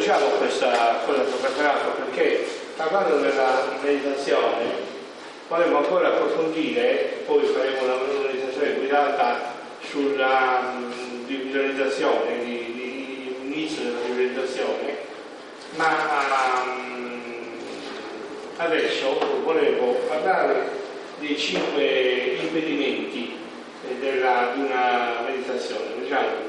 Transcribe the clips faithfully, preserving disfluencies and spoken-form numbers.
introduciamo questa cosa che ho preparato perché parlando della meditazione vorremmo ancora approfondire, poi faremo una meditazione guidata sulla mh, di visualizzazione, di, di inizio della visualizzazione, ma mh, adesso volevo parlare dei cinque impedimenti della, di una meditazione. Leggiamo.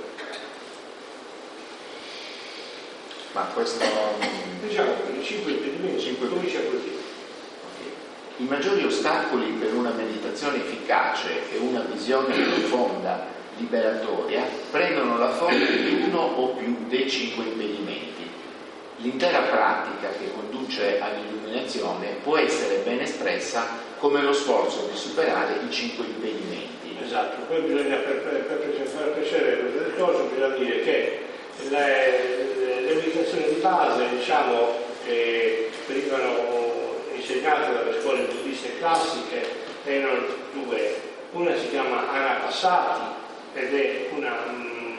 Ma questo diciamo i cinque impedimenti cinque comincia così. I maggiori ostacoli per una meditazione efficace e una visione profonda, liberatoria, prendono la forma di uno o più dei cinque impedimenti. L'intera pratica che conduce all'illuminazione può essere ben espressa come lo sforzo di superare i cinque impedimenti. Esatto, poi bisogna, per, per, per far piacere questo discorso, bisogna dire che le, le meditazioni di base, diciamo, che venivano insegnate dalle scuole buddiste classiche erano due. Una si chiama Anapassati ed è una mm,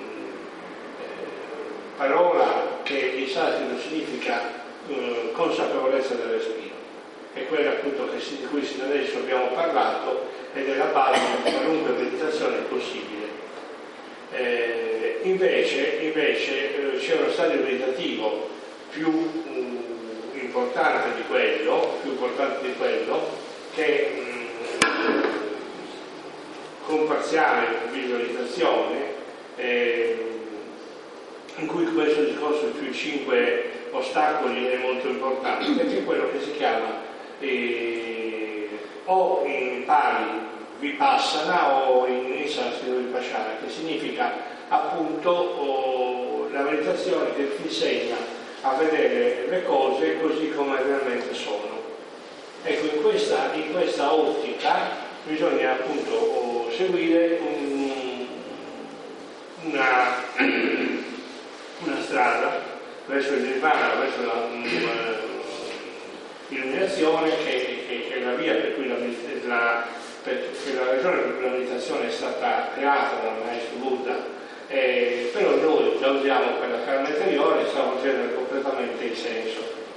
eh, parola che in sanscrito significa eh, consapevolezza del respiro. È quella appunto che si, di cui sin adesso abbiamo parlato ed è la base di qualunque meditazione possibile. Eh, invece invece eh, c'è uno stadio meditativo più um, importante di quello, più importante di quello, che mh, con parziale visualizzazione, eh, in cui questo discorso sui cinque ostacoli è molto importante, perché è quello che si chiama eh, o in pali vipassana o in, in sanscrito vipassana, che significa appunto oh, la meditazione che ti insegna a vedere le cose così come realmente sono. Ecco, in questa, in questa ottica bisogna appunto oh, seguire un, una, una strada verso il nirvana, verso la um, illuminazione che, che, che è la via per cui la, la, per, che la ragione per cui la meditazione è stata creata dal maestro Buddha. Eh, però noi la usiamo per la calma interiore e stiamo facendo completamente il senso.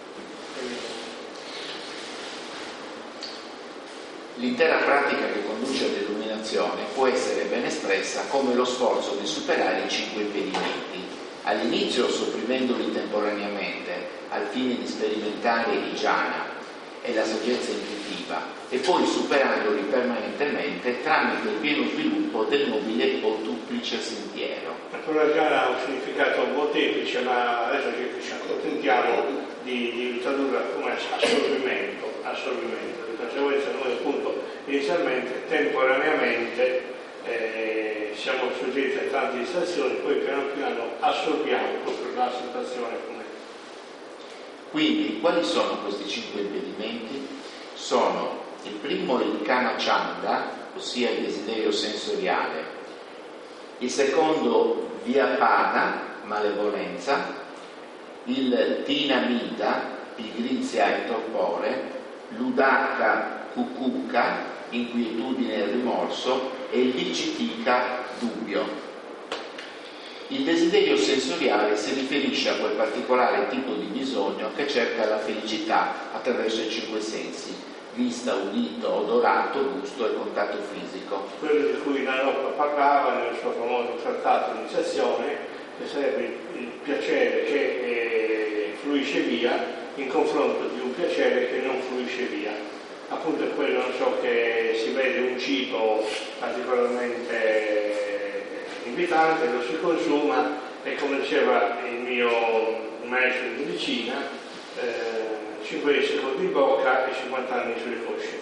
L'intera pratica che conduce all'illuminazione può essere ben espressa come lo sforzo di superare i cinque impedimenti, all'inizio sopprimendoli temporaneamente al fine di sperimentare il jhana e la saggezza intuitiva, e poi superandoli permanentemente tramite il pieno sviluppo del nobile o duplice sentiero. La parola jhana ha un significato molteplice, ma adesso ci accontentiamo di, di tradurla come assorbimento, assorbimento. Di conseguenza noi appunto inizialmente temporaneamente eh, siamo soggetti a tante distrazioni, poi piano piano assorbiamo proprio la situazione com'è. Quindi quali sono questi cinque impedimenti? Sono il primo il kama chanda, ossia il desiderio sensoriale, il secondo vyapada, malevolenza, il tinamita, pigrizia e torpore, l'udaka kukuka, inquietudine e rimorso, e il vicittika, dubbio. Il desiderio sensoriale si riferisce a quel particolare tipo di bisogno che cerca la felicità attraverso i cinque sensi: vista, udito, odorato, gusto e contatto fisico. Quello di cui Naropa parlava nel suo famoso trattato iniziazione, che sarebbe il piacere che eh, fluisce via in confronto di un piacere che non fluisce via. Appunto è quello, non so, che si vede un cibo particolarmente invitante, lo si consuma e, come diceva il mio maestro di medicina, eh, cinque secondi in bocca e cinquanta anni sulle cosce.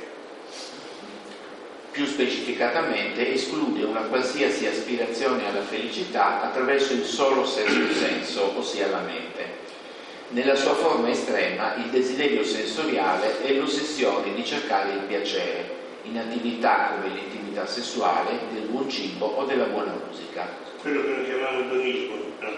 Più specificatamente esclude una qualsiasi aspirazione alla felicità attraverso il solo sesto senso, ossia la mente. Nella sua forma estrema, il desiderio sensoriale è l'ossessione di cercare il piacere in attività come l'intimità sessuale, del buon cibo o della buona musica. Quello che noi chiamiamo edonismo.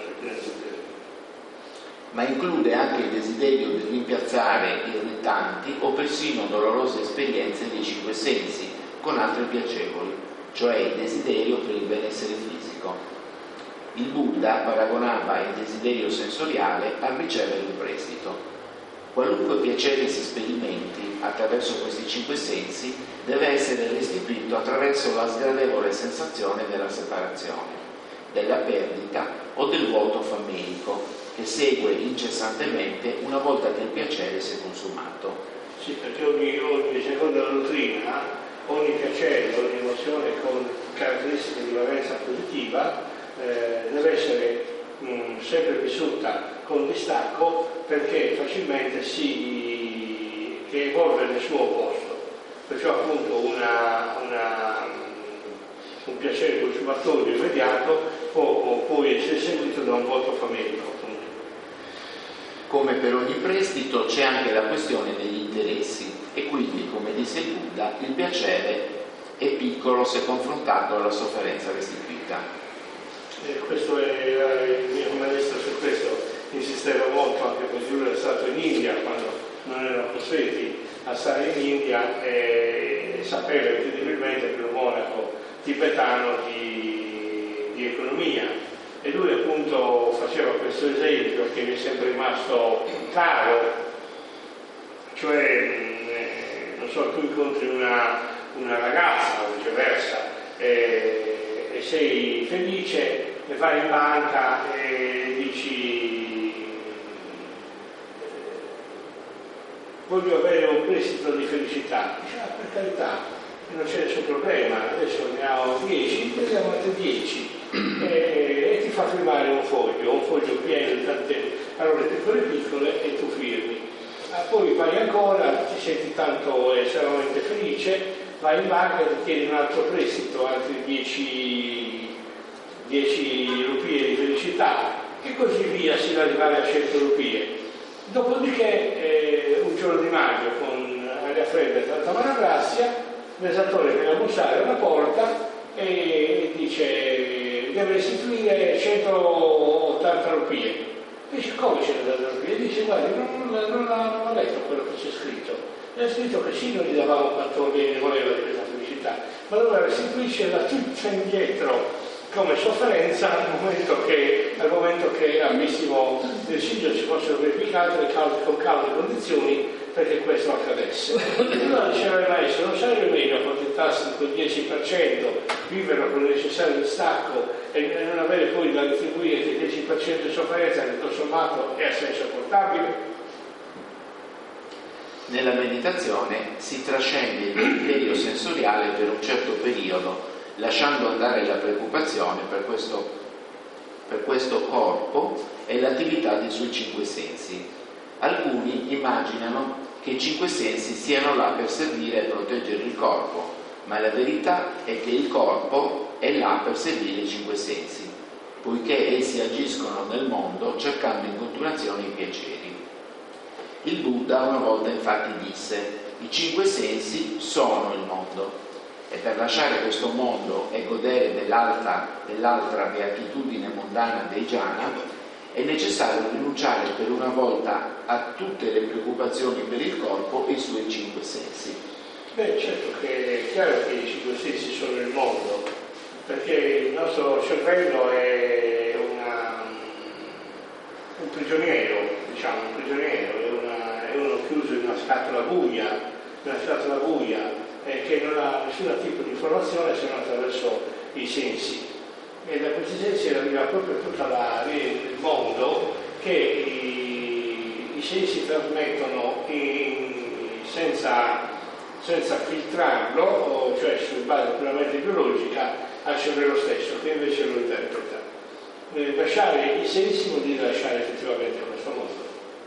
Ma include anche il desiderio di rimpiazzare irritanti o persino dolorose esperienze dei cinque sensi con altre piacevoli, cioè il desiderio per il benessere fisico. Il Buddha paragonava il desiderio sensoriale al ricevere un prestito. Qualunque piacere si sperimenti attraverso questi cinque sensi deve essere restituito attraverso la sgradevole sensazione della separazione, della perdita o del vuoto fammelico che segue incessantemente una volta che il piacere si è consumato. Sì, perché ogni, ogni secondo la dottrina, ogni piacere, ogni emozione con caratteristiche di valenza positiva eh, deve essere mh, sempre vissuta con distacco, perché facilmente si che evolve nel suo opposto. Perciò appunto una, una, un piacere consumatorio immediato può, può poi essere seguito da un vuoto fammelico. Come per ogni prestito c'è anche la questione degli interessi e quindi, come disse il Buddha, il piacere è piccolo se confrontato alla sofferenza restituita. E questo è, il mio maestro su questo insisteva molto, anche perché lui era stato in India quando non erano costretti a stare in India e sapeva incredibilmente per un monaco tibetano di, di economia. E lui appunto faceva questo esempio che mi è sempre rimasto caro, cioè eh, non so, tu incontri una, una ragazza o viceversa e, e sei felice e vai in banca e dici voglio avere un prestito di felicità, dice ah, per carità, non c'è nessun problema, adesso ne ho dieci, prendiamo altri dieci. E, e ti fa firmare un foglio, un foglio pieno di tante parole piccole piccole e tu firmi. Ah, poi vai ancora, ti senti tanto estremamente felice, vai in banca e ti chiedi un altro prestito, altri dieci rupie di felicità e così via sino ad arrivare a cento rupie. Dopodiché eh, un giorno di maggio con aria fredda e tanta malagrazia, l'esattore viene a bussare alla porta e dice deve restituire centottanta rupie. Dice come centottanta rupie? Dice guarda, non, non, non, non ho letto quello che c'è scritto. C'è scritto che sì, noi gli davamo quanto ne voleva di questa felicità, ma allora restituiscela tutta indietro come sofferenza al momento che, al momento che amissimo deciso ci fossero verificate le cause con cause e condizioni perché questo accadesse. Allora diceva il maestro, non sarebbe meglio accontentarsi di quel dieci per cento, vivere con il necessario distacco e non avere poi da retribuire che il dieci per cento di sofferenza che tutto sommato è assai sopportabile? Nella meditazione si trascende il desiderio sensoriale per un certo periodo, lasciando andare la preoccupazione per questo, per questo corpo e l'attività dei suoi cinque sensi. Alcuni immaginano che i cinque sensi siano là per servire e proteggere il corpo, ma la verità è che il corpo è là per servire i cinque sensi, poiché essi agiscono nel mondo cercando in continuazione i piaceri. Il Buddha una volta infatti disse: i cinque sensi sono il mondo. E per lasciare questo mondo e godere dell'altra, dell'altra beatitudine mondana dei jhana è necessario rinunciare per una volta a tutte le preoccupazioni per il corpo e i suoi cinque sensi. Beh, certo che è chiaro che i cinque sensi sono il mondo, perché il nostro cervello è una, un prigioniero, diciamo, un prigioniero, è, una, è uno chiuso in una scatola buia, una scatola buia eh, che non ha nessun tipo di informazione se non attraverso i sensi. E da questi sensi arriva proprio tutto il mondo che i, i sensi trasmettono in, senza, senza filtrarlo, cioè su base puramente biologica, al cervello stesso, che invece lo interpreta. Eh, lasciare i sensi vuol dire lasciare effettivamente questo mondo.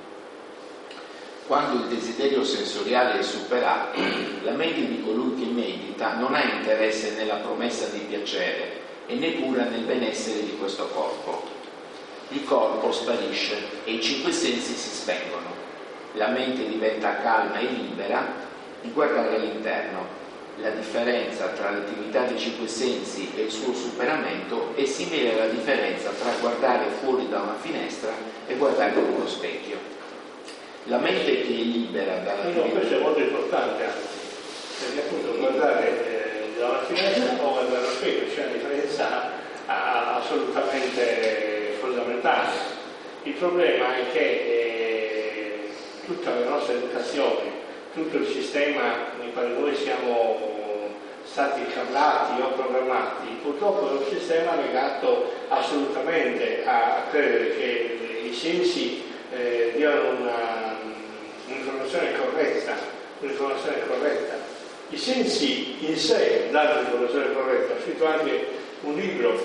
Quando il desiderio sensoriale è superato, la mente di colui che medita non ha interesse nella promessa di piacere e neppure nel benessere di questo corpo. Il corpo sparisce e i cinque sensi si spengono. La mente diventa calma e libera di guardare all'interno. La differenza tra l'attività dei cinque sensi e il suo superamento è simile alla differenza tra guardare fuori da una finestra e guardare in uno specchio. La mente che è libera dall'attività... No, questo è molto importante anzi, perché appunto guardare eh, da una finestra o guardare allo specchio c'è una differenza assolutamente fondamentale. Il problema è che eh, tutta la nostra educazione, tutto il sistema nel quale noi siamo stati incarnati o programmati, purtroppo è un sistema legato assolutamente a credere che i sensi eh, diano una, un'informazione corretta, un'informazione corretta. I sensi in sé danno un'informazione corretta. Ho scritto anche un libro,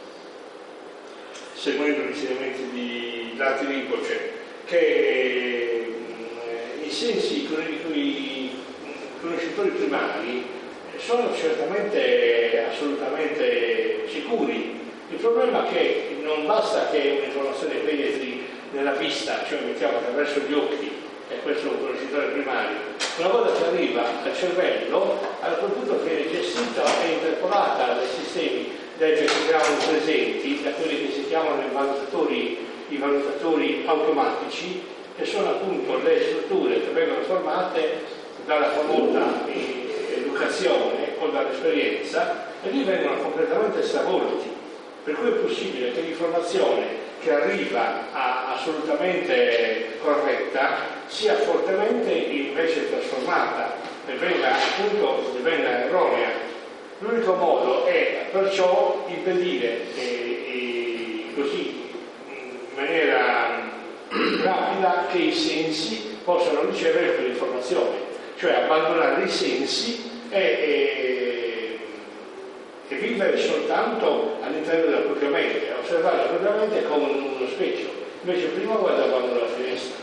seguendo gli insegnamenti di Dante Rinpoche, che eh, i sensi con i conoscitori primari sono certamente assolutamente sicuri. Il problema è che non basta che un'informazione penetri nella vista, cioè mettiamo attraverso gli occhi, e questo è un conoscitore primario. Una volta che arriva al cervello, a quel punto viene gestita e interpolata dai sistemi che si chiamano presenti, da quelli che si chiamano i valutatori, i valutatori automatici, che sono appunto le strutture che vengono formate dalla famosa educazione o dall'esperienza, e lì vengono completamente stravolti. Per cui è possibile che l'informazione che arriva a, assolutamente corretta sia fortemente invece trasformata e venga appunto venga erronea. L'unico modo è perciò impedire eh, eh, così in maniera rapida che i sensi possano ricevere quell'informazione, cioè abbandonare i sensi e, e, e vivere soltanto all'interno della propria mente, osservare la propria mente come uno specchio. Invece prima guardavamo dalla finestra.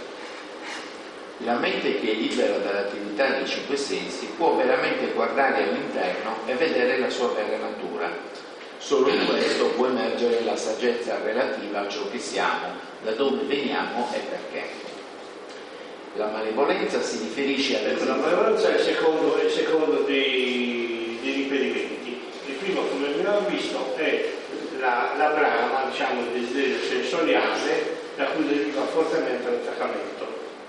La mente che è libera dall'attività dei cinque sensi può veramente guardare all'interno e vedere la sua vera natura. Solo in questo può emergere la saggezza relativa a ciò che siamo, da dove veniamo e perché. La malevolenza si riferisce alla... Ecco, la malevolenza è il secondo, è il secondo dei, degli impedimenti. Il primo, come abbiamo visto, è la, la brama, diciamo, il desiderio sensoriale, da cui deriva fortemente l'attaccamento.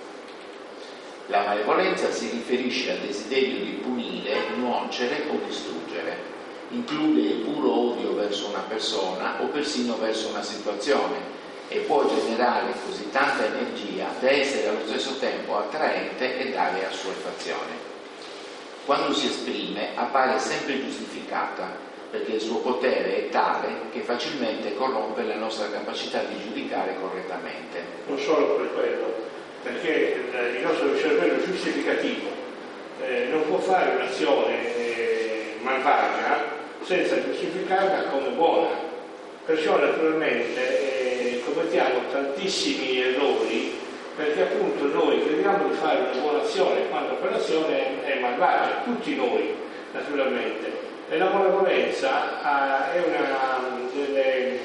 La malevolenza si riferisce al desiderio di punire, nuocere o distruggere. Include il puro odio verso una persona o persino verso una situazione e può generare così tanta energia da essere allo stesso tempo attraente e dare assuefazione. Quando si esprime appare sempre giustificata, perché il suo potere è tale che facilmente corrompe la nostra capacità di giudicare correttamente. Non solo per quello, perché il nostro cervello giustificativo eh, non può fare un'azione eh, malvagia senza giustificarla come buona. Perciò naturalmente eh, commettiamo tantissimi errori, perché appunto noi crediamo di fare una buona azione quando quell'azione è malvagia, tutti noi naturalmente. E la malevolenza ah, è una delle,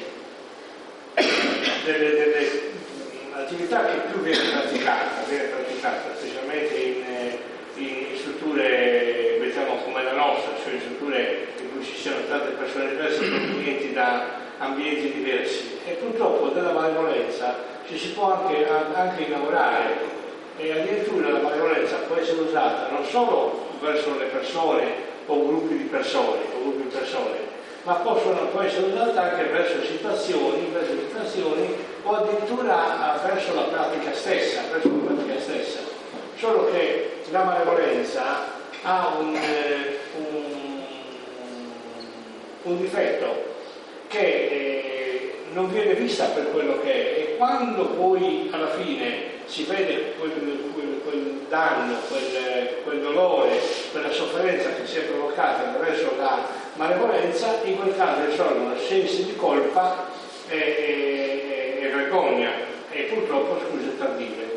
delle, delle attività che più viene praticata, viene praticata specialmente in, in strutture diciamo come la nostra, cioè in strutture in cui ci siano tante persone diverse provenienti da ambienti diversi, e purtroppo della malevolenza ci si può anche, anche innamorare, e addirittura la malevolenza può essere usata non solo verso le persone o gruppi di persone o gruppi di persone, ma possono, può essere usata anche verso situazioni, verso situazioni o addirittura verso la pratica stessa, verso la pratica stessa. Solo che la malevolenza ha un, eh, un, un difetto, che eh, non viene vista per quello che è, e quando poi alla fine si vede quel, quel, quel danno, quel, quel dolore, quella sofferenza che si è provocata attraverso la malevolenza, in quel caso risorgono sensi di colpa e, e, e vergogna e purtroppo scuse tardive.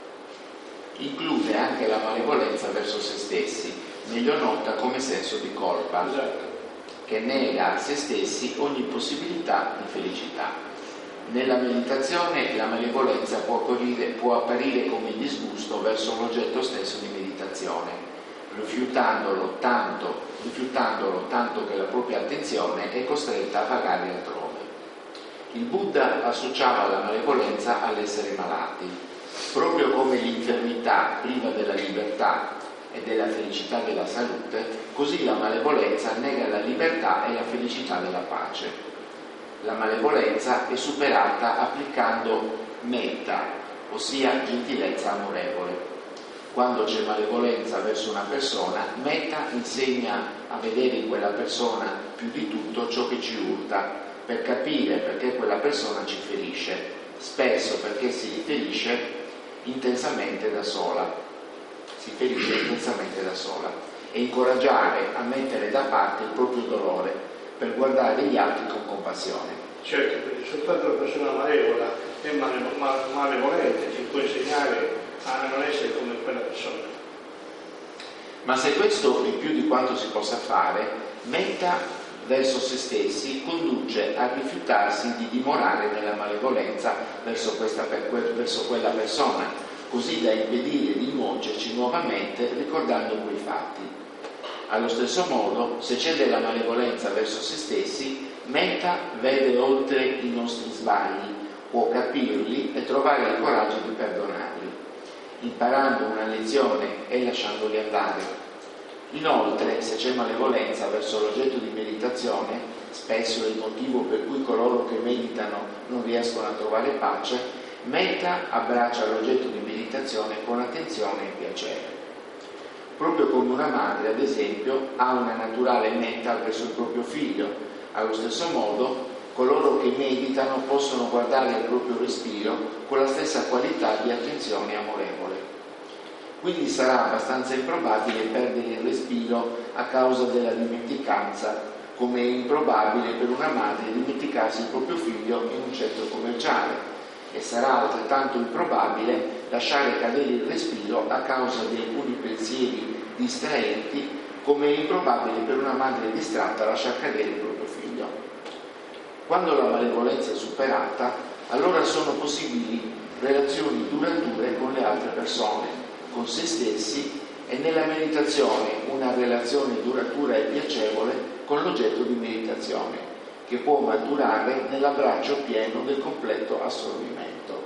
Include anche la malevolenza verso se stessi, meglio nota come senso di colpa. Esatto. Che nega a se stessi ogni possibilità di felicità. Nella meditazione la malevolenza può apparire, può apparire come disgusto verso l'oggetto stesso di meditazione, rifiutandolo tanto, rifiutandolo tanto che la propria attenzione è costretta a vagare altrove. Il Buddha associava la malevolenza all'essere malati, proprio come l'infermità priva della libertà e della felicità della salute, così la malevolenza nega la libertà e la felicità della pace. La malevolenza è superata applicando metta, ossia gentilezza amorevole. Quando c'è malevolenza verso una persona, metta insegna a vedere in quella persona più di tutto ciò che ci urta, per capire perché quella persona ci ferisce, spesso perché si riferisce intensamente da sola, si ferisce intensamente da sola, e incoraggiare a mettere da parte il proprio dolore per guardare gli altri con compassione. Certo, perché soltanto la persona malevola è malevolente, ci può insegnare a non essere come quella persona. Ma se questo è più di quanto si possa fare, metta verso se stessi conduce a rifiutarsi di dimorare nella malevolenza verso, questa, verso quella persona, così da impedire di nuocerci nuovamente ricordando quei fatti. Allo stesso modo, se c'è della malevolenza verso se stessi, metta vede oltre i nostri sbagli, può capirli e trovare il coraggio di perdonarli, imparando una lezione e lasciandoli andare. Inoltre, se c'è malevolenza verso l'oggetto di meditazione, spesso è il motivo per cui coloro che meditano non riescono a trovare pace, metta abbraccia l'oggetto di meditazione con attenzione e piacere. Proprio come una madre, ad esempio, ha una naturale metta verso il proprio figlio, allo stesso modo coloro che meditano possono guardare il proprio respiro con la stessa qualità di attenzione amorevole. Quindi sarà abbastanza improbabile perdere il respiro a causa della dimenticanza, come è improbabile per una madre dimenticarsi il proprio figlio in un centro commerciale, e sarà altrettanto improbabile lasciare cadere il respiro a causa di alcuni pensieri distraenti, come è improbabile per una madre distratta lasciar cadere il proprio figlio. Quando la malevolenza è superata, allora sono possibili relazioni durature con le altre persone, con se stessi, e nella meditazione una relazione duratura e piacevole con l'oggetto di meditazione, che può maturare nell'abbraccio pieno del completo assorbimento.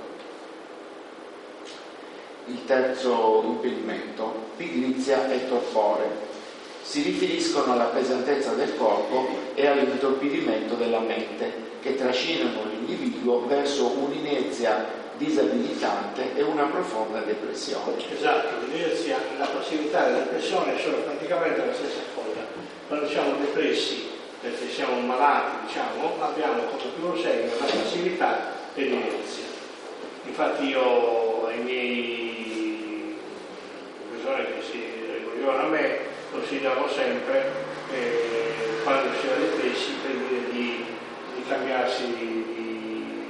Il terzo impedimento, pigrizia e torpore, si riferiscono alla pesantezza del corpo e all'intorpidimento della mente, che trascinano l'individuo verso un'inerzia disabilitante e una profonda depressione. Esatto, l'inerzia, la passività e la depressione sono praticamente la stessa cosa. Quando siamo depressi, perché siamo malati, diciamo, abbiamo come primo segno la passività e l'inerzia. Infatti io ai miei persone che si rivolgevano a me consigliavo sempre, eh, quando si era depressi, per dire di, di cambiarsi di, di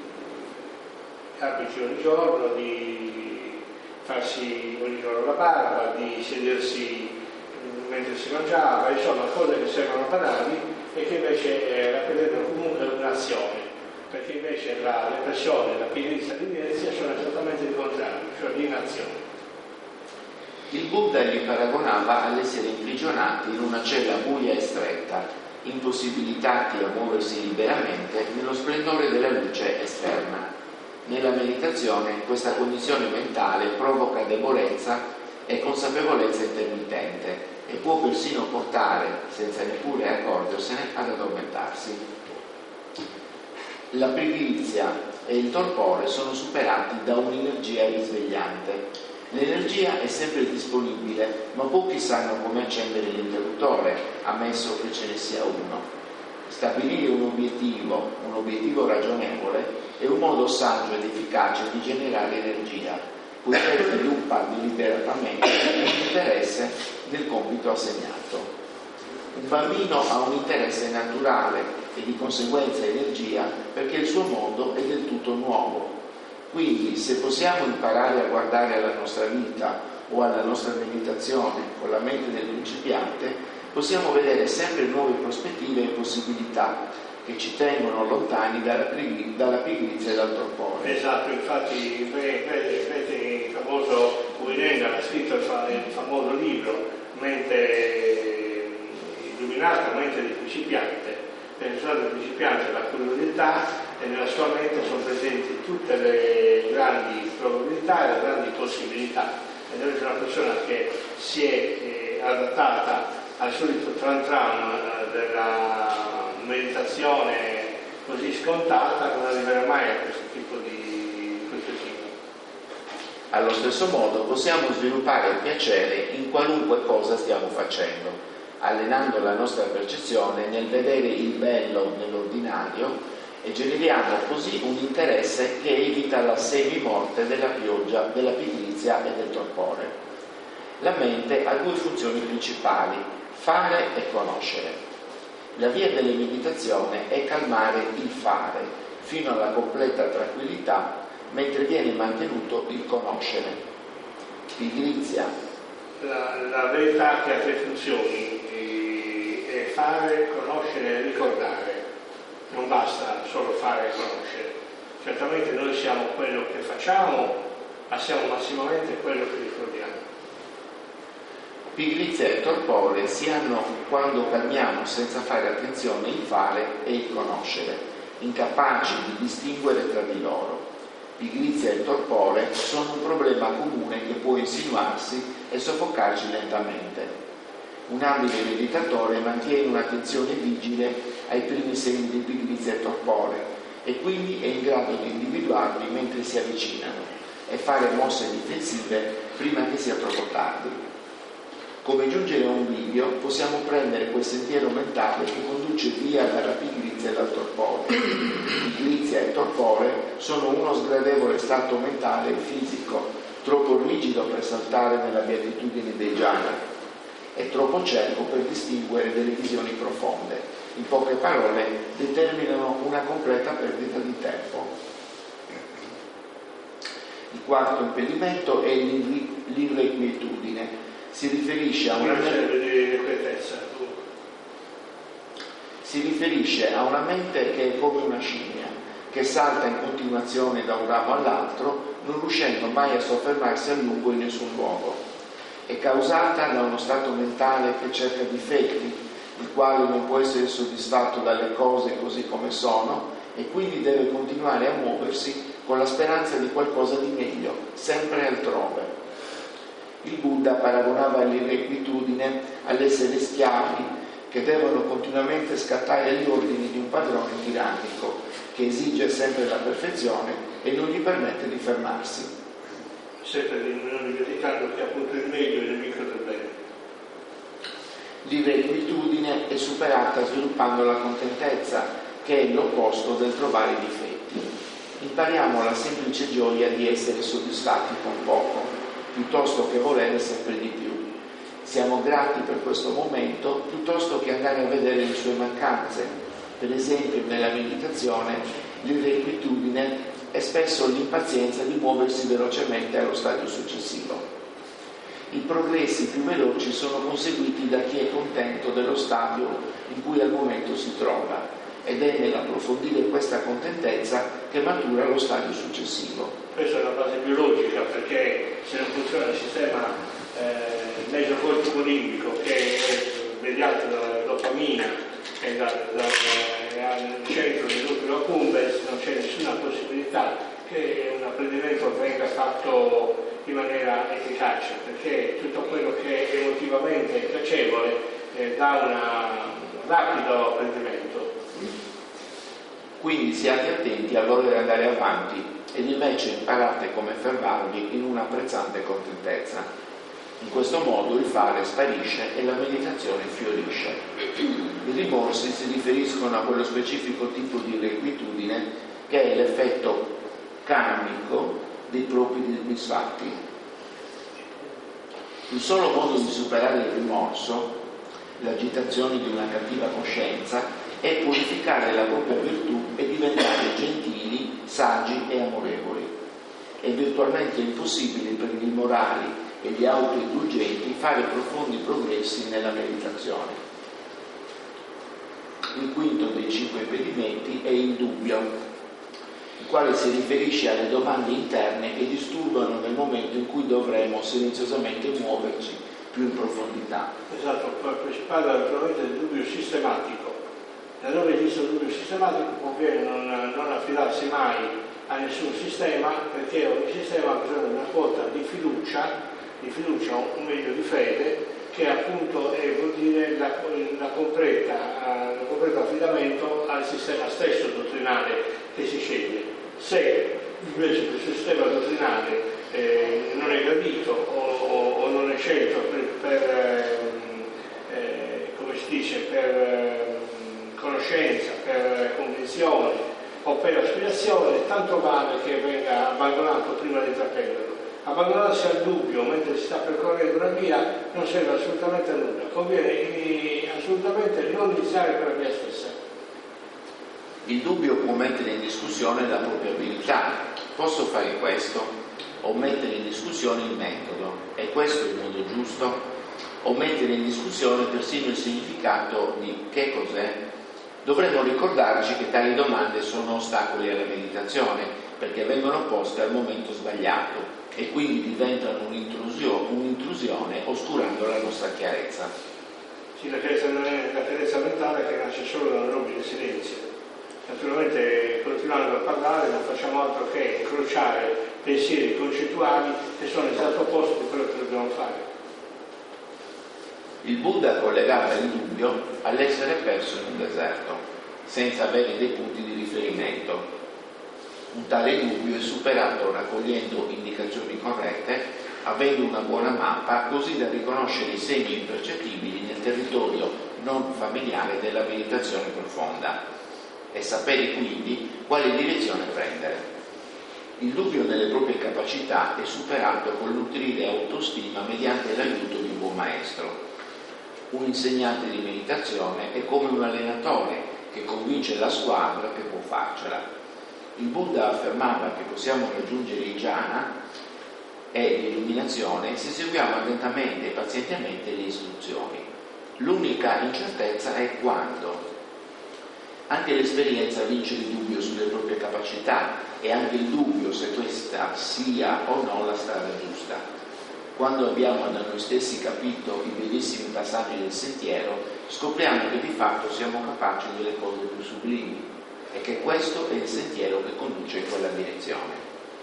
abiti ogni giorno, di farsi ogni giorno la barba, di sedersi mentre si mangiava, insomma cose che sembrano banali e che invece eh, rappresentano comunque un'azione, perché invece la depressione, la pigrizia e l'inerzia sono esattamente il contrario, cioè l'inazione. Il Buddha li paragonava all'essere imprigionati in una cella buia e stretta, impossibilitati a muoversi liberamente nello splendore della luce esterna. Nella meditazione questa condizione mentale provoca debolezza e consapevolezza intermittente e può persino portare, senza neppure accorgersene, ad addormentarsi. La pigrizia e il torpore sono superati da un'energia risvegliante. L'energia è sempre disponibile, ma pochi sanno come accendere l'interruttore, ammesso che ce ne sia uno. Stabilire un obiettivo, un obiettivo ragionevole, è un modo saggio ed efficace di generare energia, poiché sviluppa deliberatamente l'interesse nel compito assegnato. Un bambino ha un interesse naturale e di conseguenza energia perché il suo mondo è del tutto nuovo. Quindi, se possiamo imparare a guardare alla nostra vita o alla nostra meditazione con la mente del principiante, possiamo vedere sempre nuove prospettive e possibilità che ci tengono lontani dalla, dalla pigrizia e dal torpore. Esatto, infatti vedete il famoso Huineng ha scritto il, fa, il famoso libro Mente illuminata, mente del principiante. Nel del principiante la curiosità e nella sua mente sono presenti tutte le grandi probabilità e le grandi possibilità, ed è una persona che si è eh, adattata al solito tran tran della meditazione così scontata non arriverà mai a questo tipo di questo tipo. Allo stesso modo possiamo sviluppare il piacere in qualunque cosa stiamo facendo, allenando la nostra percezione nel vedere il bello nell'ordinario e generiamo così un interesse che evita la semimorte della pioggia, della pigrizia e del torpore. La mente ha due funzioni principali: fare e conoscere. La via della meditazione è calmare il fare fino alla completa tranquillità, mentre viene mantenuto il conoscere. Pigrizia. La, la verità che ha tre funzioni, è fare, conoscere e ricordare. Non basta solo fare e conoscere. Certamente noi siamo quello che facciamo, ma siamo massimamente quello che ricordiamo. Pigrizia e torpore si hanno quando calmiamo senza fare attenzione il fare e il conoscere, incapaci di distinguere tra di loro. Pigrizia e torpore sono un problema comune che può insinuarsi e soffocarci lentamente. Un abile meditatore mantiene un'attenzione vigile ai primi segni di pigrizia e torpore e quindi è in grado di individuarli mentre si avvicinano e fare mosse difensive prima che sia troppo tardi. Come giungere a un bivio, possiamo prendere quel sentiero mentale che conduce via dalla pigrizia e dal torpore. Pigrizia e torpore sono uno sgradevole stato mentale e fisico, troppo rigido per saltare nella beatitudine dei jhana e troppo cieco per distinguere delle visioni profonde. In poche parole, determinano una completa perdita di tempo. Il quarto impedimento è l'irrequietudine. Si riferisce a una mente, si riferisce a una mente che è come una scimmia, che salta in continuazione da un ramo all'altro, non riuscendo mai a soffermarsi a lungo in nessun luogo. È causata da uno stato mentale che cerca difetti, il quale non può essere soddisfatto dalle cose così come sono e quindi deve continuare a muoversi con la speranza di qualcosa di meglio, sempre altrove. Il Buddha paragonava l'irrequietudine all'essere schiavi che devono continuamente scattare agli ordini di un padrone tirannico che esige sempre la perfezione e non gli permette di fermarsi. Sempre non dimenticando che appunto il meglio è il nemico del bene. L'irrequietudine è superata sviluppando la contentezza, che è l'opposto del trovare i difetti. Impariamo la semplice gioia di essere soddisfatti con poco, piuttosto che volere sempre di più. Siamo grati per questo momento piuttosto che andare a vedere le sue mancanze. Per esempio, nella meditazione, l'irrequietudine è spesso l'impazienza di muoversi velocemente allo stadio successivo. I progressi più veloci sono conseguiti da chi è contento dello stadio in cui al momento si trova, ed è nell'approfondire questa contentezza che matura lo stadio successivo. Questa è la base biologica, perché se non funziona il sistema eh, mesocortico limbico, che è mediato dalla dopamina e dal, dal centro del nucleo accumbens, non c'è nessuna possibilità che un apprendimento venga fatto in maniera efficace, perché tutto quello che è emotivamente piacevole eh, dà un rapido apprendimento. Quindi siate attenti a voler andare avanti ed invece imparate come fermarvi in un'apprezzante contentezza. In questo modo il fare sparisce e la meditazione fiorisce. I rimorsi si riferiscono a quello specifico tipo di irrequietudine che è l'effetto karmico dei propri misfatti. Il solo modo di superare il rimorso, l'agitazione di una cattiva coscienza, è purificare la propria virtù e diventare gentili, saggi e amorevoli. È virtualmente impossibile per gli immorali e gli autoindulgenti fare profondi progressi nella meditazione. Il quinto dei cinque impedimenti è il dubbio, il quale si riferisce alle domande interne che disturbano nel momento in cui dovremo silenziosamente muoverci più in profondità. Esatto, si parla naturalmente del dubbio sistematico. Laddove esiste un dubbio sistematico conviene non, non affidarsi mai a nessun sistema, perché ogni sistema ha bisogno di una quota di fiducia, di fiducia o meglio di fede, che appunto è, vuol dire la, la completa, il completo affidamento al sistema stesso dottrinale che si sceglie. Se invece questo sistema dottrinale eh, non è gradito o, o, o non è scelto per, per eh, come si dice, per eh, conoscenza, per convinzione o per aspirazione, tanto vale che venga abbandonato prima di intraprenderlo. Abbandonarsi al dubbio mentre si sta percorrendo una via non serve assolutamente a nulla, conviene assolutamente non iniziare per la via stessa. Il dubbio può mettere in discussione la propria abilità. Posso fare questo? O mettere in discussione il metodo. È questo il modo giusto? O mettere in discussione persino il significato di che cos'è? Dovremmo ricordarci che tali domande sono ostacoli alla meditazione, perché vengono poste al momento sbagliato e quindi diventano un'intrusione, un'intrusione oscurando la nostra chiarezza. Sì, la chiarezza, la chiarezza mentale che nasce solo da un nobile silenzio. Naturalmente, continuando a parlare, non facciamo altro che incrociare pensieri concettuali che sono l'esatto opposto di quello che dobbiamo fare. Il Buddha collegava il dubbio all'essere perso in un deserto, senza avere dei punti di riferimento. Un tale dubbio è superato raccogliendo indicazioni corrette, avendo una buona mappa, così da riconoscere i segni impercettibili nel territorio non familiare della meditazione profonda e sapere quindi quale direzione prendere. Il dubbio nelle proprie capacità è superato con nutrire autostima mediante l'aiuto di un buon maestro. Un insegnante di meditazione è come un allenatore che convince la squadra che può farcela. Il Buddha affermava che possiamo raggiungere il jhana e l'illuminazione se seguiamo attentamente e pazientemente le istruzioni. L'unica incertezza è quando. Anche l'esperienza vince il dubbio sulle proprie capacità e anche il dubbio se questa sia o no la strada giusta. Quando abbiamo da noi stessi capito i bellissimi passaggi del sentiero, scopriamo che di fatto siamo capaci delle cose più sublimi e che questo è il sentiero che conduce in quella direzione.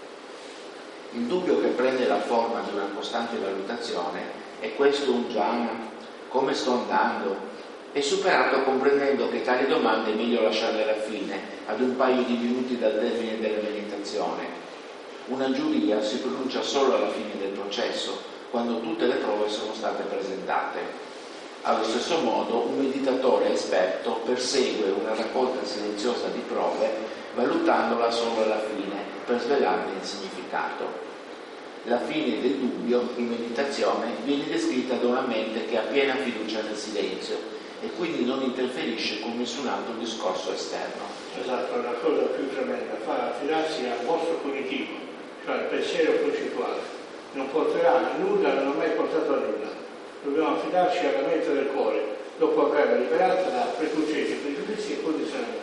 Il dubbio che prende la forma di una costante valutazione è questo un jhana? Come sto andando? È superato comprendendo che tali domande è meglio lasciarle alla fine, ad un paio di minuti dal termine della meditazione. Una giuria si pronuncia solo alla fine del processo, quando tutte le prove sono state presentate. Allo stesso modo, un meditatore esperto persegue una raccolta silenziosa di prove, valutandola solo alla fine, per svelarne il significato. La fine del dubbio in meditazione viene descritta da una mente che ha piena fiducia nel silenzio e quindi non interferisce con nessun altro discorso esterno. Esatto, è la cosa più tremenda, fa affidarsi al mostro cognitivo, cioè al pensiero concettuale. Non porterà a nulla, non ha mai portato a nulla. Dobbiamo affidarci alla mente del cuore, dopo averla liberata da preconcetti, pregiudizi e condizionamenti.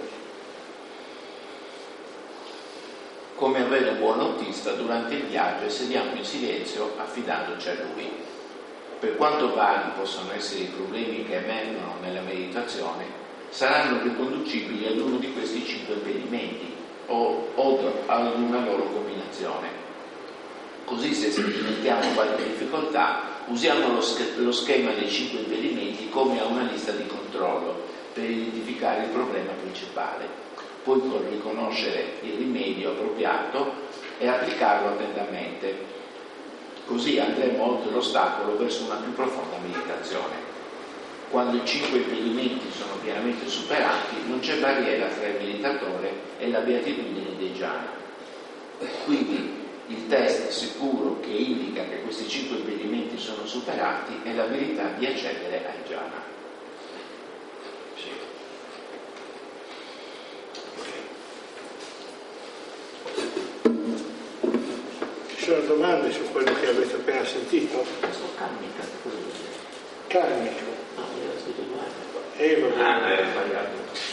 Come avere un buon autista durante il viaggio e sediamo in silenzio affidandoci a lui. Per quanto vari possono essere i problemi che emergono nella meditazione, saranno riconducibili ad uno di questi cinque impedimenti o, o ad una loro combinazione. Così, se sperimentiamo qualche difficoltà, usiamo lo, sch- lo schema dei cinque impedimenti come a una lista di controllo per identificare il problema principale, poi con riconoscere il rimedio appropriato e applicarlo attentamente. Così andremo oltre l'ostacolo verso una più profonda meditazione. Quando i cinque impedimenti sono pienamente superati, non c'è barriera tra il meditatore e la beatitudine dei jhana. Quindi il test sicuro che indica che questi cinque impedimenti sono superati è l'abilità di accedere ai jhana. Sì. Ci sono domande su quello che avete appena sentito? Sono karmica, cosa vuol dire? Karmico. No, io ho scritto male. Eh, va bene. Ah, è sbagliato.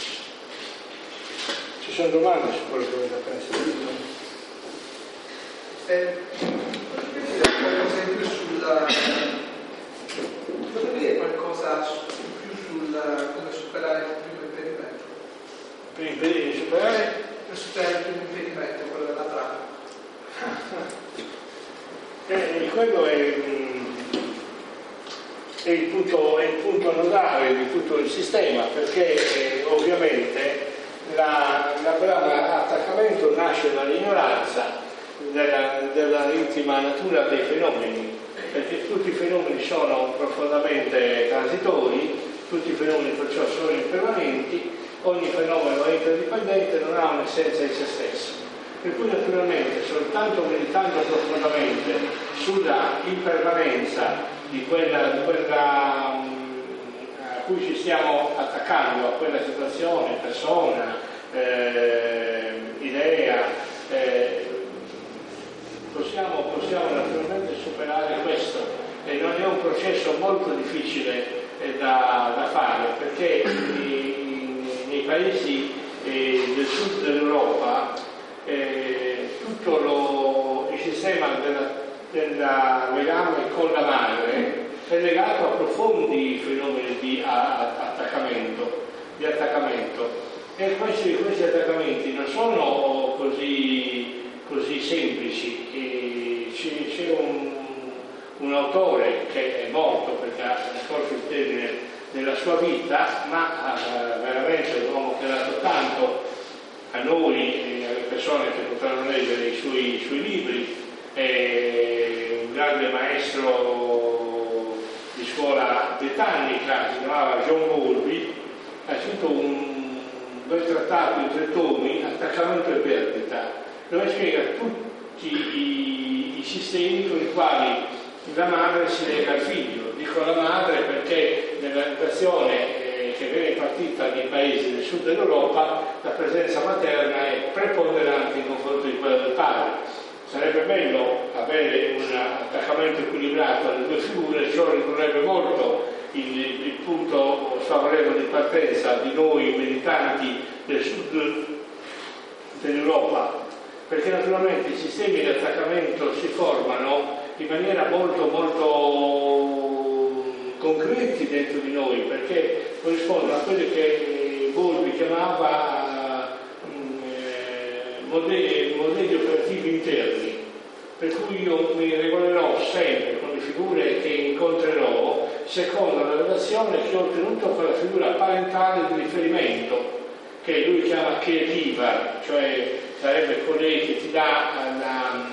Ci sono domande su quello che avete appena sentito? Eh, potrei dire qualcosa in più sulla potrei dire qualcosa in più sul come superare il primo impedimento Per impedire di superare? per superare il primo impedimento, quello della trama. Eh, quello è, è è il punto, è il punto nodale di tutto il sistema, perché eh, ovviamente la, la brava attaccamento nasce dall'ignoranza della, della intima natura dei fenomeni, perché tutti i fenomeni sono profondamente transitori, tutti i fenomeni perciò sono impermanenti, ogni fenomeno è interdipendente, non ha un'essenza in se stesso. Per cui naturalmente soltanto meditando profondamente sulla impermanenza di quella, di quella um, a cui ci stiamo attaccando, a quella situazione, persona, eh, idea, eh, possiamo, possiamo naturalmente superare questo, e non è un processo molto difficile eh, da, da fare, perché i, nei paesi eh, del sud dell'Europa Eh, tutto lo, il sistema della, della legame con la madre è legato a profondi fenomeni di a, a, attaccamento, di attaccamento. E questi, questi attaccamenti non sono così, così semplici. E c'è, c'è un, un autore che è morto perché ha scorso il termine della sua vita, ma eh, veramente è un uomo che ha dato tanto a noi e alle persone che potranno leggere i suoi, i suoi libri. È un grande maestro di scuola britannica, si chiamava John Bowlby, ha scritto un bel trattato in tre tomi, Attaccamento e perdita, dove spiega tutti i, i sistemi con i quali la madre si lega al figlio. Dico la madre perché nell'educazione che viene partita nei paesi del sud dell'Europa, la presenza materna è preponderante in confronto di quella del padre. Sarebbe bello avere un attaccamento equilibrato alle due figure, ciò ridurrebbe molto il, il punto favorevole di partenza di noi militanti del sud dell'Europa, perché naturalmente i sistemi di attaccamento si formano in maniera molto molto concreti dentro di noi, perché corrispondono a quelli che Bowlby chiamava eh, modelli, modelli operativi interni, per cui io mi regolerò sempre con le figure che incontrerò secondo la relazione che ho ottenuto con la figura parentale di riferimento, che lui chiama caregiver, cioè sarebbe colei che ti dà la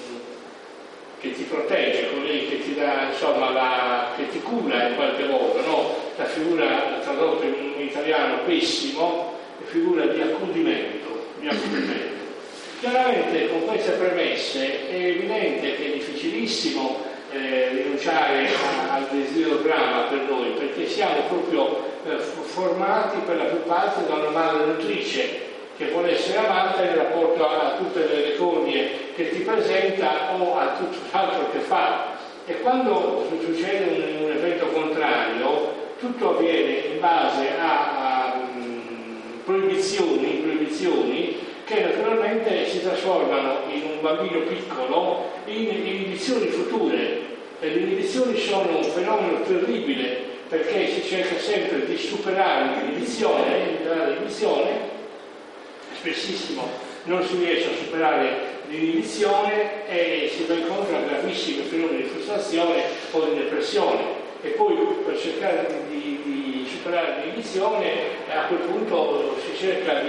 che ti protegge, colei che ti dà, insomma, la, che ti cura in qualche modo, no? La figura tradotta in italiano pessimo, è figura di accudimento, di accudimento. Chiaramente con queste premesse è evidente che è difficilissimo eh, rinunciare a, al desiderogramma per noi, perché siamo proprio eh, formati per la più parte da una madre nutrice che vuole essere amata in rapporto a tutte le cornie che ti presenta o a tutto l'altro che fa. E quando succede un, un evento contrario, tutto avviene in base a, a um, proibizioni, proibizioni che naturalmente si trasformano in un bambino piccolo in inibizioni future. E le inibizioni sono un fenomeno terribile, perché si cerca sempre di superare l'inibizione, l'inibizione spessissimo non si riesce a superare l'inibizione e si va incontro a gravissimi fenomeni di frustrazione o di depressione, e poi per cercare di, di superare l'inibizione a quel punto si cerca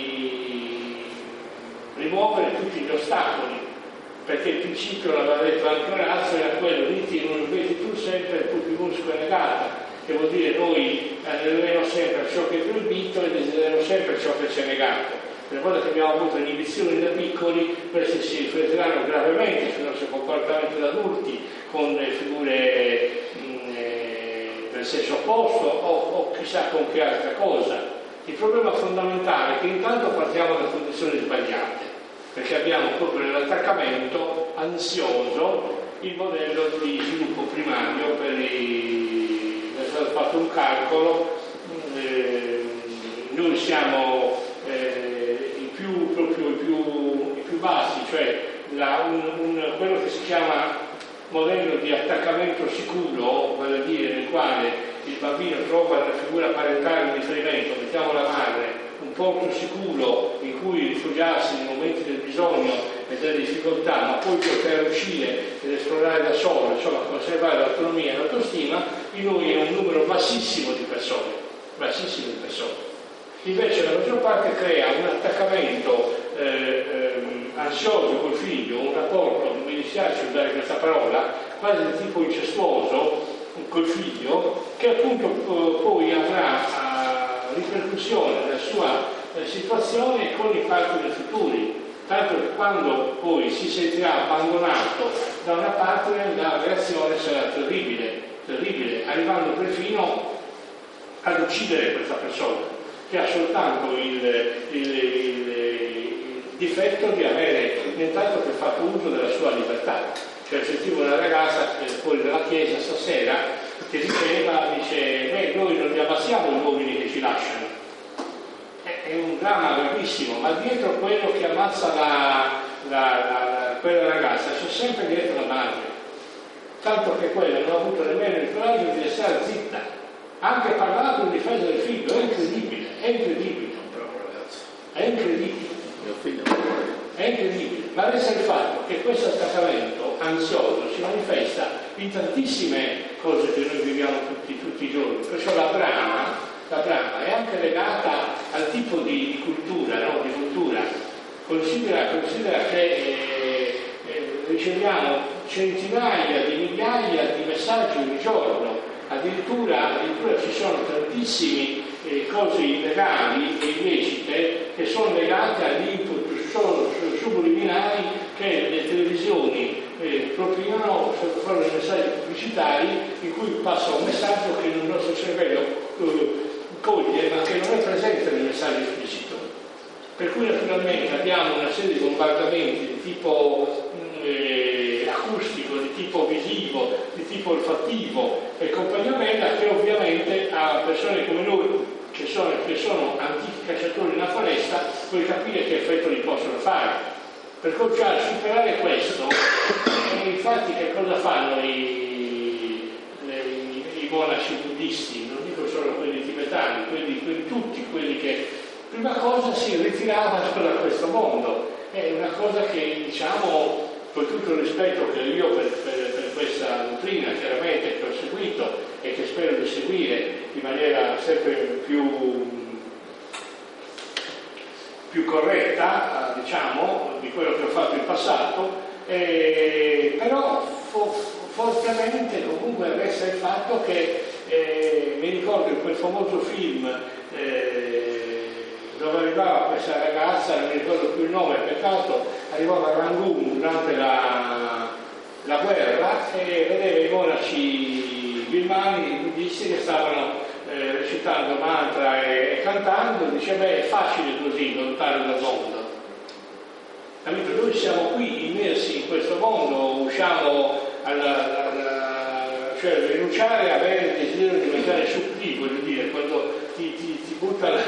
di rimuovere tutti gli ostacoli, perché il principio, l'aveva detto anche Orazio, era quello di ti non vedi tu sempre il pulpimusco è negata, che vuol dire noi anelleremo sempre ciò che è proibito e desidereremo sempre ciò che ci è negato. Le volte che abbiamo avuto inibizioni da piccoli, queste si rifletteranno gravemente sui nostri comportamenti da adulti con figure mh, eh, del sesso opposto o, o chissà con che altra cosa. Il problema fondamentale è che intanto partiamo da condizioni sbagliate, perché abbiamo proprio nell'attaccamento ansioso il modello di sviluppo primario per i... è stato fatto un calcolo, eh, noi siamo eh, i più proprio i più, i più bassi, cioè la, un, un, quello che si chiama modello di attaccamento sicuro, vale a dire nel quale il bambino trova nella figura parentale di riferimento, mettiamo la madre, un porto sicuro in cui rifugiarsi nei momenti del bisogno e delle difficoltà, ma poi poter uscire ed esplorare da solo, insomma conservare l'autonomia e l'autostima. in noi è un numero bassissimo di persone, bassissimo di persone. Invece la maggior parte crea un attaccamento eh, ehm, ansioso col figlio, un rapporto, non mi dispiace usare questa parola, quasi di tipo incestuoso col figlio, che appunto eh, poi avrà eh, ripercussione nella sua eh, situazione con i partner futuri, tanto che quando poi si sentirà abbandonato da una partner la reazione sarà terribile, terribile, arrivando perfino ad uccidere questa persona, che ha soltanto il, il, il, il difetto di avere nient'altro che fatto uso della sua libertà. Cioè sentivo una ragazza fuori dalla chiesa stasera che diceva, dice, beh, noi non li abbassiamo gli uomini che ci lasciano. È, è un dramma gravissimo, ma dietro quello che ammazza la, la, la, quella ragazza c'è sempre dietro la madre, tanto che quella non ha avuto nemmeno il coraggio di restare zitta, ha anche parlato in difesa del figlio. È incredibile, è incredibile, è incredibile, è incredibile, ma resta il fatto che questo attaccamento ansioso si manifesta in tantissime cose che noi viviamo tutti, tutti i giorni, perciò la brama, la brama è anche legata al tipo di, di cultura, no? Di cultura. Considera, considera che eh, eh, riceviamo centinaia di migliaia di messaggi ogni giorno, addirittura, addirittura ci sono tantissimi eh, cose illegali e illecite che sono legate agli input subliminali che le televisioni eh, propinano sotto i messaggi pubblicitari, in cui passa un messaggio che il nostro cervello eh, coglie ma che non è presente nel messaggio esplicito. Per cui naturalmente abbiamo una serie di bombardamenti di tipo eh, acustico, di tipo visivo, di tipo olfattivo e compagnia bella, che ovviamente a persone come noi che sono, che sono antichi cacciatori nella foresta, puoi capire che effetto li possono fare. Per cominciare a superare questo, e infatti che cosa fanno i, i, i monaci buddisti? Non dico solo quelli tibetani, quelli, quelli tutti, quelli che prima cosa si ritiravano da questo mondo. È una cosa che, diciamo, con tutto il rispetto che io per, per, per questa dottrina chiaramente che ho seguito e che spero di seguire in maniera sempre più, più corretta, diciamo, di quello che ho fatto in passato, eh, però fo, fortemente comunque resta il fatto che eh, mi ricordo in quel famoso film eh, dove arrivava questa ragazza, non mi ricordo più il nome, peccato, arrivava a Rangoon durante la, la guerra e vedeva i monaci birmani, i buddisti che stavano eh, recitando mantra e, e cantando, dice beh è facile così lontare dal mondo. Capito? Noi siamo qui immersi in questo mondo, usciamo alla, alla, cioè rinunciare a avere il desiderio di mangiare supplì, voglio dire, quando ti, ti, ti butta la,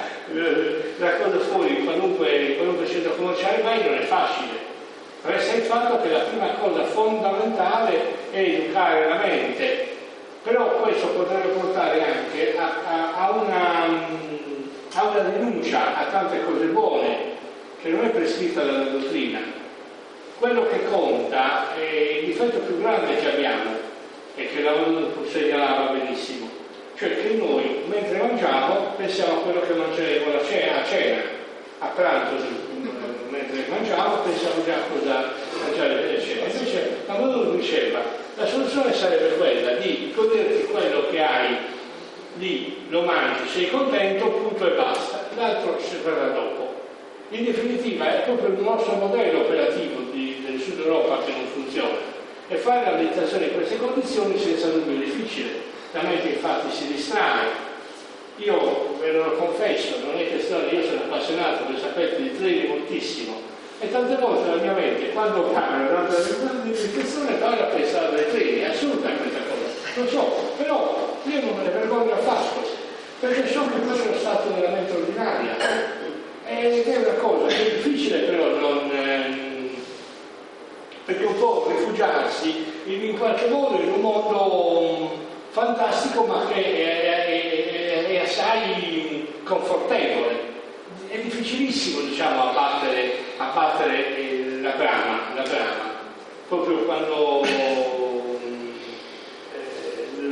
la cosa fuori in qualunque, qualunque centro commerciale, mai non è facile. Resta il fatto che la prima cosa fondamentale è educare la mente, però questo potrebbe portare anche a, a, a, una, a una rinuncia a tante cose buone che non è prescritta dalla dottrina. Quello che conta è il difetto più grande che abbiamo e che la segnalava benissimo, cioè che noi mentre mangiamo pensiamo a quello che mangeremo a cena, a cena, a pranzo mentre mangiamo pensiamo già a cosa mangiare per cena. Invece la Madonna diceva la soluzione sarebbe quella di goderti quello che hai lì, lo mangi, sei contento, punto e basta, l'altro si verrà dopo. In definitiva è proprio il nostro modello operativo di, del Sud Europa che non funziona, e fare la meditazione in queste condizioni senza dubbio è difficile, la mente infatti si distrae. Io ve lo confesso, non è questione, io sono appassionato, voi sapete, di treni moltissimo, e tante volte la mia mente quando parla durante la meditazione parla a pensare alle treni, è assurda questa cosa, lo so, però io non me ne vergogno affatto, perché so che questo è lo stato della mente ordinaria. Ed è una cosa che è difficile però non, ehm, perché un po' rifugiarsi in, in qualche modo in un mondo fantastico ma che è, è, è, è assai confortevole. È difficilissimo, diciamo, abbattere, abbattere eh, la brama, la brama, proprio quando eh,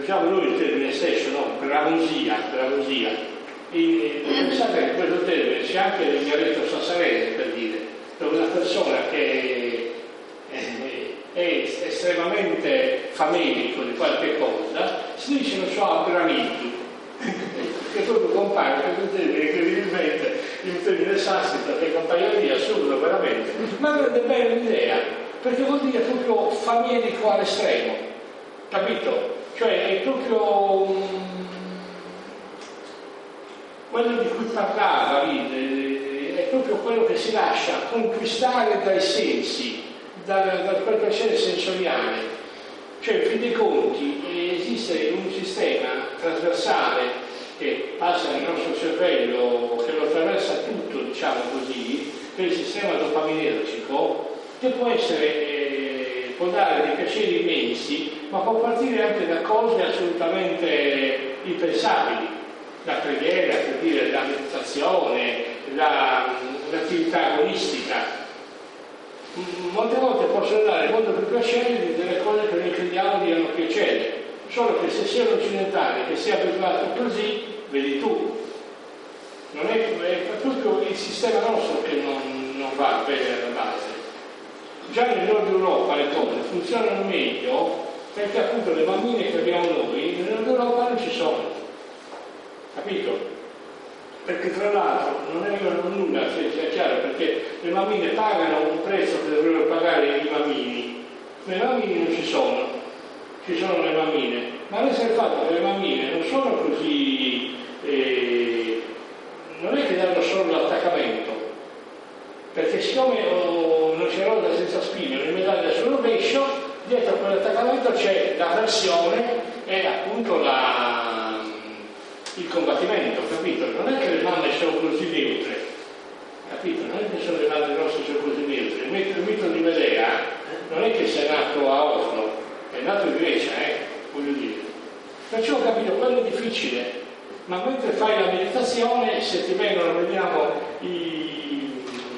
usiamo noi il termine stesso, no? Bramosia, bramosia. E pensate che questo termine c'è anche nel dialetto sassarese, per dire, dove una persona che è, è estremamente famelico di qualche cosa si dice, non so, abbramito, che proprio compare questo termine incredibilmente in un termine sanscrito che compare lì, assurdo veramente, ma rende bene l'idea, perché vuol dire proprio famelico all'estremo, capito? Cioè è proprio um, quello di cui parlava lì, è proprio quello che si lascia conquistare dai sensi, da, da quel piacere sensoriale. Cioè, in fin dei conti, esiste un sistema trasversale che passa nel nostro cervello, che lo attraversa tutto, diciamo così, che è il sistema dopaminergico, che può essere, eh, può dare dei piaceri immensi, ma può partire anche da cose assolutamente impensabili. La preghiera, per dire, la meditazione, la, l'attività agonistica. Molte volte possono dare molto più piacere delle cose che noi crediamo diano piacere, solo che se sei un occidentale che sia abituato così, vedi tu, non è, è proprio il sistema nostro che non, non va bene alla base. Già nel nord Europa le cose funzionano meglio perché appunto le bambine che abbiamo noi nel nord Europa non ci sono, capito? Perché tra l'altro non è nulla, se sia chiaro, perché le mammine pagano un prezzo che dovrebbero pagare i mammini. Le mammine non ci sono, ci sono le mammine, ma resta il fatto che le mammine non sono così, eh, non è che danno solo l'attaccamento, perché siccome oh, non c'è roda senza spine, una medaglia sul rovescio, dietro a quell'attaccamento c'è la versione e appunto la il combattimento, capito? Non è che le mamme sono così neutre, capito? Non è che sono le mamme nostre sono così neutre. Il mito, il mito di Medea non è che sia nato a Oslo, è nato in Grecia, eh, voglio dire. Perciò, capito, quello è difficile, ma mentre fai la meditazione, se ti vengono, vediamo, i,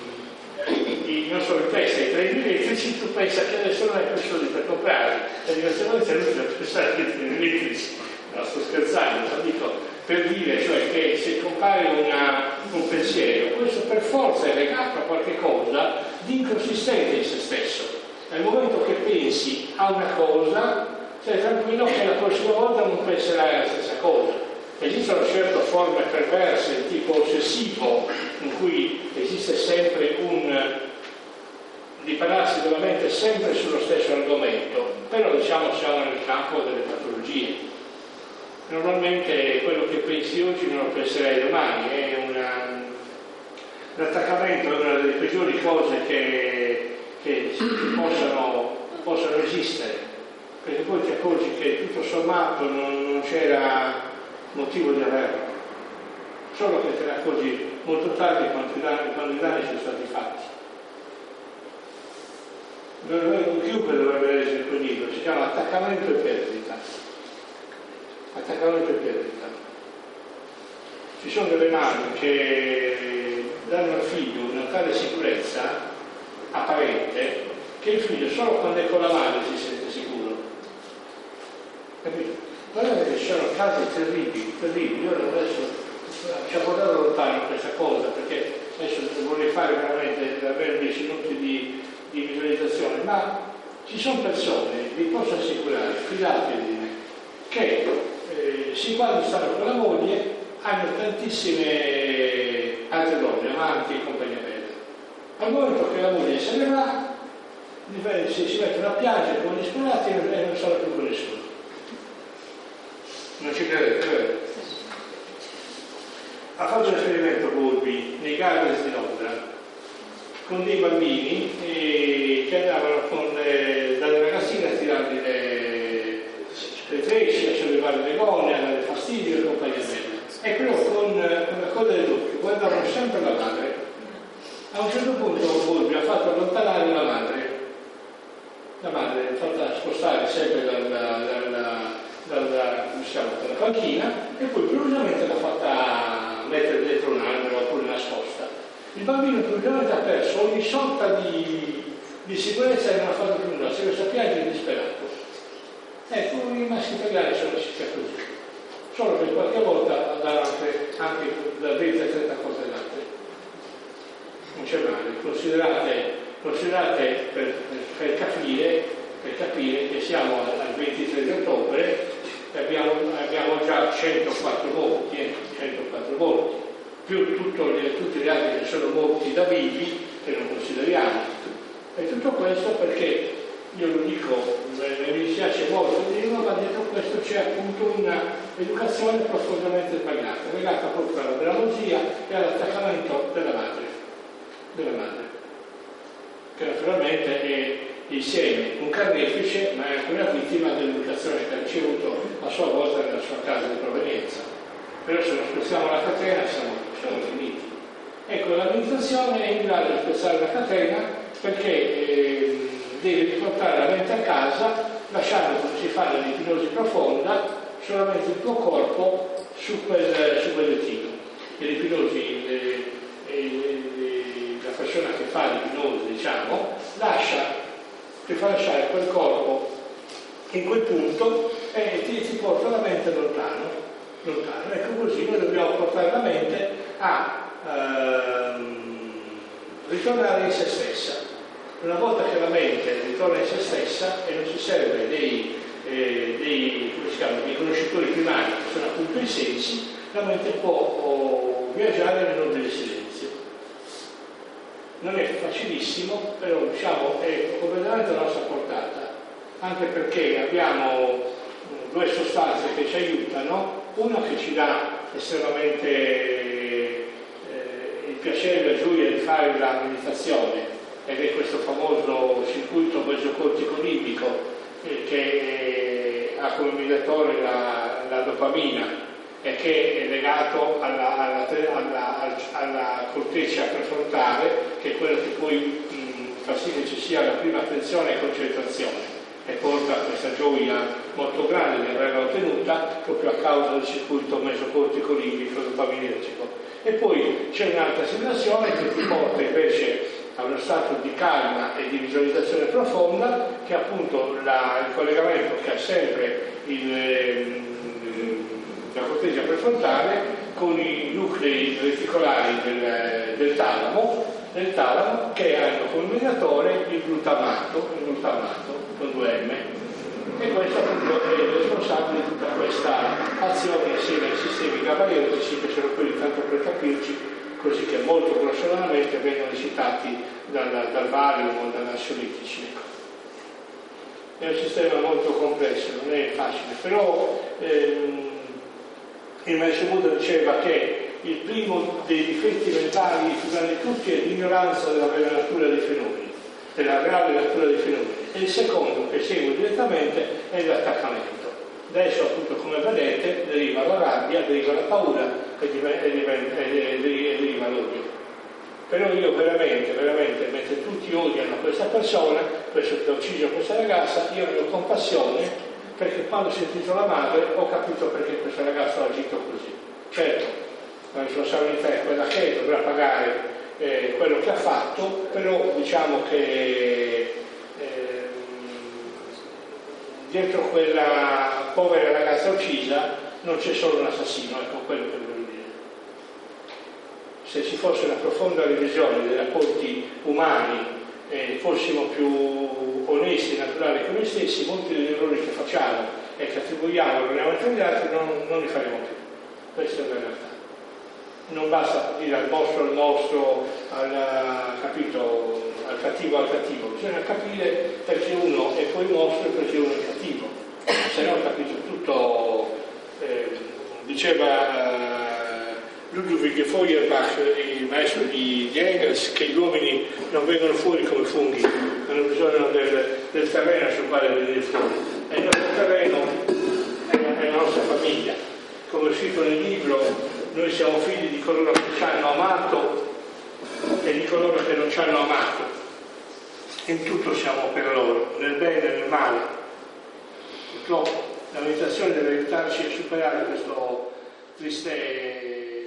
i non so, in testa, i treni elettrici, tu pensa che adesso non hai più soldi per comprarli, e diversamente non devi pensare che i treni elettrici, no, sto scherzando, lo dico per dire, cioè che se compare una, un pensiero, questo per forza è legato a qualche cosa di inconsistente in se stesso. Nel momento che pensi a una cosa, sei tranquillo che la prossima volta non penserai alla stessa cosa. Esistono certo forme perverse, tipo ossessivo, in cui esiste sempre un ripararsi della mente sempre sullo stesso argomento, però diciamo siamo nel campo delle patologie. Normalmente quello che pensi oggi non lo penserai domani, è una, l'attaccamento è una delle peggiori cose che, che possano, possano esistere, perché poi ti accorgi che tutto sommato non, non c'era motivo di averlo, solo che te ne accorgi molto tardi quando i danni, quando i danni sono stati fatti. Chiunque dovrebbe leggere quel libro, si chiama Attaccamento e perdita. Attaccamento e perdita. Ci sono delle madri che danno al figlio una tale sicurezza apparente che il figlio solo quando è con la madre si sente sicuro. Capito? Guardate che ci sono casi terribili, terribili. Io adesso ci ha portato lontano questa cosa, perché adesso vorrei fare veramente davvero dieci minuti di, di visualizzazione, ma ci sono persone, vi posso assicurare, fidatevi di me, che eh, si quando stanno con la moglie hanno tantissime altre donne, amanti e compagnia bella. Al momento che la moglie se ne va, si, si mettono a piangere con gli disperati e non sono più con nessuno. Non ci credete, vero? Ha fatto un esperimento Bowlby nei Gardens di Londra con dei bambini eh, che andavano con le, dalle ragazzine a tirargli le, le trecce, a sollevare le gonne, a dare fastidio e compagnia bella. E però con, con la coda dell'occhio guardavano sempre la madre. A un certo punto Bowlby ha fatto allontanare la madre. La madre è fatta spostare sempre dalla, dalla, dalla, diciamo, dalla panchina e poi improvvisamente l'ha fatta mettere dietro un albero oppure nascosta. Il bambino improvvisamente ha perso ogni sorta di, di sicurezza e non ha fatto più nulla, si è messo a piangere disperato. Ecco, i maschi italiani sono circa così, solo che qualche volta andavano anche da venti a trenta coltellate. Non c'è male, considerate, considerate per, per, capire, per capire che siamo al ventitré di ottobre e abbiamo, abbiamo già centoquattro morti, eh, centoquattro morti, più tutto, tutti gli altri che sono morti da vivi che non consideriamo. E tutto questo perché, io lo dico, mi dispiace molto dirlo, ma dietro questo c'è appunto un'educazione profondamente sbagliata, legata proprio alla bramosia e all'attaccamento della madre, della madre, che naturalmente è insieme un carnefice, ma è anche una vittima dell'educazione che ha ricevuto a sua volta nella sua casa di provenienza. Però se non spezziamo la catena siamo, siamo finiti. Ecco, l'amministrazione è in grado di spezzare la catena perché eh, deve riportare la mente a casa, lasciando, come si fa nell'ipnosi profonda, solamente il tuo corpo su quel, su quel lettino. Nell'ipnosi eh, eh, la persona che fa l'ipnosi, diciamo, lascia, ti fa lasciare quel corpo in quel punto e ti, ti porta la mente lontano, lontano. Ecco, così noi dobbiamo portare la mente a ehm, ritornare in se stessa. Una volta che la mente ritorna in se stessa e non si serve dei, eh, dei, come si chiama, dei conoscitori primari, che sono appunto i sensi, la mente può oh, viaggiare nell'ordine del silenzio. Non è facilissimo, però diciamo è completamente alla nostra portata, anche perché abbiamo due sostanze che ci aiutano, una che ci dà estremamente eh, il piacere e la gioia di fare la meditazione, ed è questo famoso circuito mesocortico limbico eh, che eh, ha come mediatore la, la dopamina e che è legato alla, alla, alla, alla corteccia prefrontale, che è quello che poi mh, fa sì che ci sia la prima attenzione e concentrazione e porta a questa gioia molto grande di averla ottenuta proprio a causa del circuito mesocortico limbico dopaminergico. E poi c'è un'altra simulazione che ti porta invece a uno stato di calma e di visualizzazione profonda, che è appunto la, il collegamento che ha sempre il, eh, la corteccia prefrontale con i nuclei reticolari del, del talamo, del talamo che hanno come mediatore il glutamato, il glutamato con due M, e questo appunto è il responsabile di tutta questa azione insieme ai sistemi gabaertici, che sono quelli, tanto per capirci, così che molto grossolanamente vengono citati dal, dal Valium o dall'ansiolitici. È un sistema molto complesso, non è facile, però ehm, il maestro Buddha diceva che il primo dei difetti mentali più grandi di tutti è l'ignoranza della vera natura dei fenomeni, della reale natura dei fenomeni, e il secondo, che segue direttamente, è l'attaccamento. Adesso appunto, come vedete, deriva la rabbia, deriva la paura e deriva l'odio. Però io veramente, veramente, mentre tutti odiano questa persona, questo che ha ucciso questa ragazza, io ne ho compassione, perché quando ho sentito la madre ho capito perché questo ragazzo ha agito così. Certo, la responsabilità è quella che è, dovrà pagare eh, quello che ha fatto, però diciamo che eh, dietro quella povera ragazza uccisa non c'è solo un assassino, ecco quello che voglio dire. Se ci fosse una profonda revisione dei rapporti umani e fossimo più onesti e naturali con noi stessi, molti degli errori che facciamo e che attribuiamo all'orientamento agli altri non, non li faremo più. Questa è la realtà. Non basta dire al mostro al mostro, al, capito, al cattivo al cattivo, bisogna capire perché uno è poi mostro e perché uno è cattivo, se no, capito, tutto eh, diceva eh, Ludwig Feuerbach, il maestro di, di Engels, che gli uomini non vengono fuori come funghi, hanno bisogno del, del terreno sul quale venire fuori, e il nostro terreno è la, è la nostra famiglia. Come è scritto nel libro, noi siamo figli di coloro che ci hanno amato e di coloro che non ci hanno amato. In tutto siamo per loro, nel bene e nel male. Purtroppo la meditazione deve aiutarci a superare questo triste